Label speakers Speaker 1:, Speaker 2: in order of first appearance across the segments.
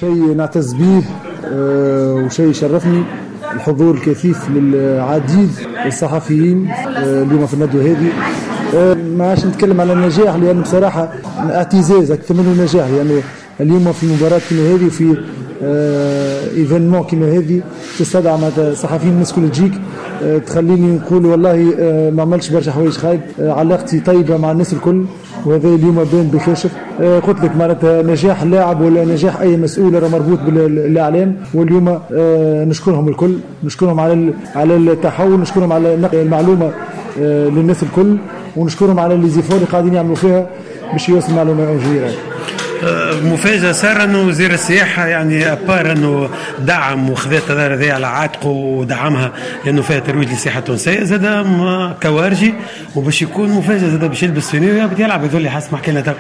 Speaker 1: شيء نعتز به وشيء يشرفني الحضور الكثيف للعديد الصحفيين اليوم في الندوة هذه. ما عادش نتكلم على النجاح لأن بصراحة اعتزاز أكثر منه النجاح، لأنه اليوم في مباراة كما هذه وفي ايفينمون كما هذه تستدعى معناتها صحفيين الناس كل تجيك تخليني نقول والله ما عملتش برشا حوايج خايب، علاقتي طيبة مع الناس الكل وهذا اليوم بين بكاشف. قلت لك معناتها نجاح اللاعب ولا نجاح اي مسؤول راه مربوط بالاعلام، واليوم نشكرهم الكل، نشكرهم على التحول، نشكرهم على نقل المعلومه للناس الكل، ونشكرهم على اللي زيفور اللي قاعدين يعملوا فيها باش يوصل معلومه جيده.
Speaker 2: مفاجأة صار انه وزير السياحة يعني ابار انه دعم وخذ التذار هذه على عاتقه ودعمها لانه فيها ترويج للسياحة التونسية، زاد كوارجي وباش يكون مفاجأة زاد باش يلبس فينيو بدي يلعب هذول حسب ما حكينا تو.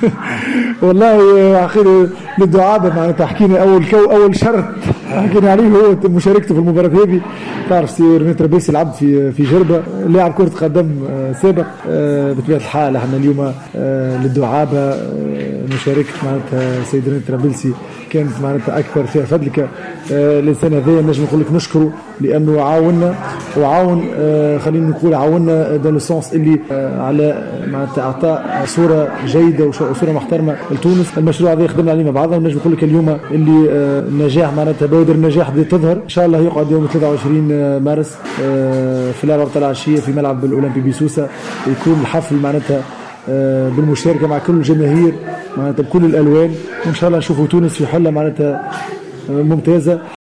Speaker 1: والله اخيرا للدعابة معناتها حكينا اول شرط حكينا عليه هو مشاركته في المباراة هذه. تعرف سي رمي ترابلسي لعب في جربة، لاعب كرة قدم سابق. بطبيعة الحال احنا اليوم للدعابة مشاركة معناتها سيد رمي ترابلسي كانت معناتها اكثر فيها فضلك. الانسان هذا نجم نقول لك نشكره لانه عاوننا وعاون خلينا نقول عاوننا دون لو سونس اللي على معناتها اعطاء صوره جيده وصوره محترمه لتونس. المشروع هذا خدمنا عليه مع بعضنا، ونجم نقول لك اليوم اللي النجاح معناتها بوادر النجاح بدات تظهر ان شاء الله. يقعد يوم 23 مارس في الأربعة العشيه في ملعب الاولمبي بسوسه، يكون الحفل معناتها بالمشاركه مع كل الجماهير معناتها بكل الالوان، وان شاء الله نشوفوا تونس في حله معناتها ممتازه.